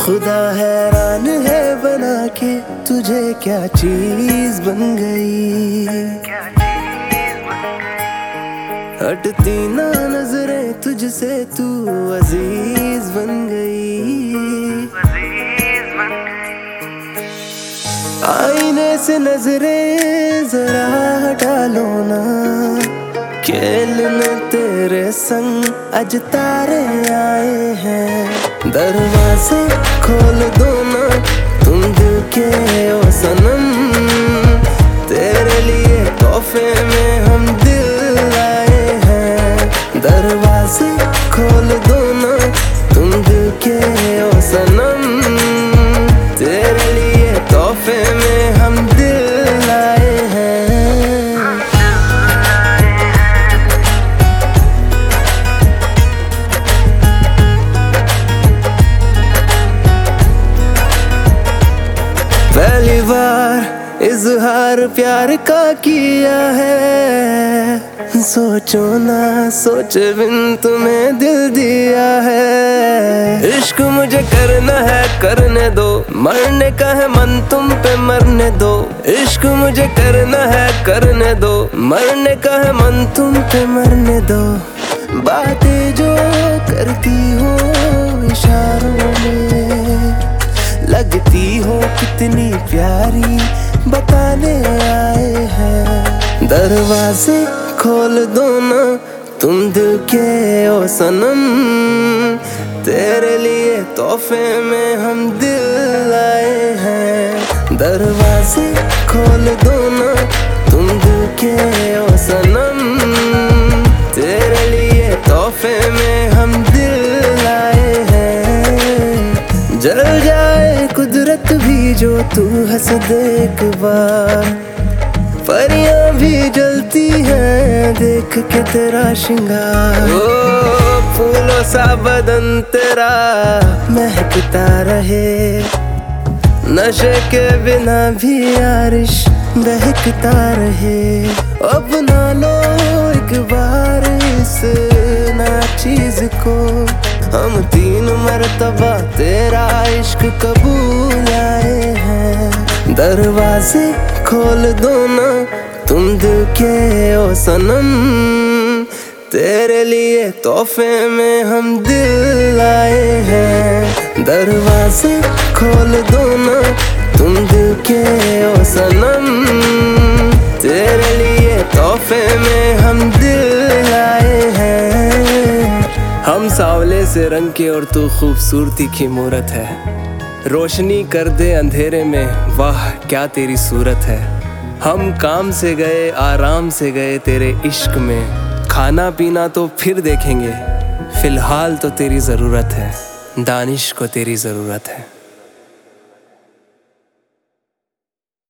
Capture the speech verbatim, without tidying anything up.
खुदा हैरान है बना के तुझे क्या चीज बन गई। हटती ना नजरें तुझसे तू अजीज बन गई। आईने से नजरें जरा हटा लो ना, खेलने तेरे संग आज तारे आए हैं। दरवाजे खोल दो ना तुम दिल के ओ सनम, तेरे लिए तोहफे में हम दिल लाए हैं। दरवाजे खोल दो ना तुम दिल के ओ सनम, तेरे लिए तोहफे में हम दिल लाए हैं। पहली बार इजहार प्यार का किया है, सोचो ना सोचे बिन तुम्हें दिल दिया है। इश्क मुझे करना है करने दो, मरने का है मन तुम पे मरने दो। इश्क मुझे करना है करने दो, मरने का है मन तुम पे मरने दो। बातें जो करती हो इशारों में, लगती हो कितनी प्यारी बताने आए हैं। दरवाजे खोल दो ना तुम दिल के ओ सनम, तेरे लिए तोहफे में हम दिल लाए हैं। दरवाजे खोल दो ना तुम दिल के ओ सनम, तेरे लिए तोहफे में हम दिल लाए हैं। जल जाए कुदरत भी जो तू हंस दे एक बार, परियां भी जलती हैं देख के तेरा श्रृंगार। ओ फूलों सा बदन तेरा महकता रहे, नशे के बिना भी यारिश बहकता रहे। अपना लो एक बार इस नाचीज को, हम तीन मर्तबा तेरा इश्क कबूल आए हैं। दरवाजे खोल दो ना तुम दिल के ओ सनम, तेरे लिए तोहफे में हम दिल लाए हैं। दरवाजे खोल दो ना तुम दिल के ओ सनम, तेरे लिए तोहफे में हम दिल लाए हैं। हम सांवले से रंग के और तू खूबसूरती की मूरत है, रोशनी कर दे अंधेरे में वाह क्या तेरी सूरत है। हम काम से गए आराम से गए तेरे इश्क में, खाना पीना तो फिर देखेंगे, फिलहाल तो तेरी ज़रूरत है, दानिश को तेरी ज़रूरत है।